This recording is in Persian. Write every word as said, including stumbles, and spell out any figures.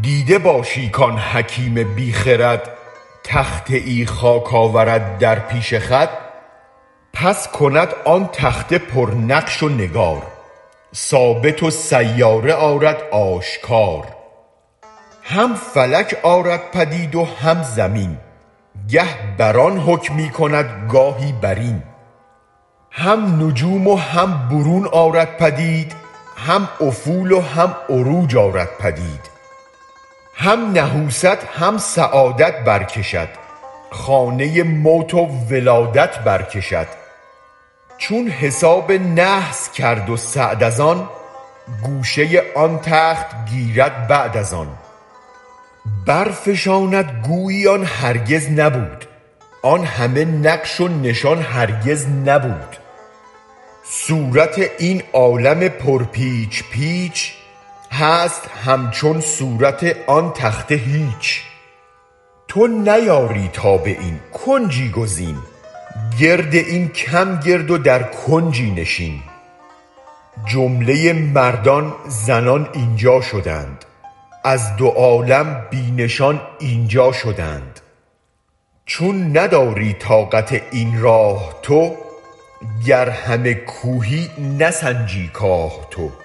دیده باشی کان حکیم بی خرد تخته ای خاک آورد در پیش خود پس کند آن تخته پر نقش و نگار ثابت و سیاره آرد آشکار هم فلک آرد پدید و هم زمین گه برآن حکمی کند گاهی برین هم نجوم و هم برون آرد پدید هم افول و هم عروج آرد پدید هم نحوست هم سعادت برکشد خانه موت و ولادت برکشد چون حساب نحس کرد و سعد از آن گوشه آن تخت گیرد بعد از آن برفشاند گویی آن هرگز نبود آن همه نقش و نشان هرگز نبود صورت این عالم پر پیچ پیچ هست همچون صورت آن تخته هیچ تو نیاری تاب این کنجی گزین گرد این کم گرد و در کنجی نشین جمله مردان زنان اینجا شدند از دو عالم بی نشان اینجا شدند چون نداری طاقت این راه تو گر همه کوهی نسنجی کاه تو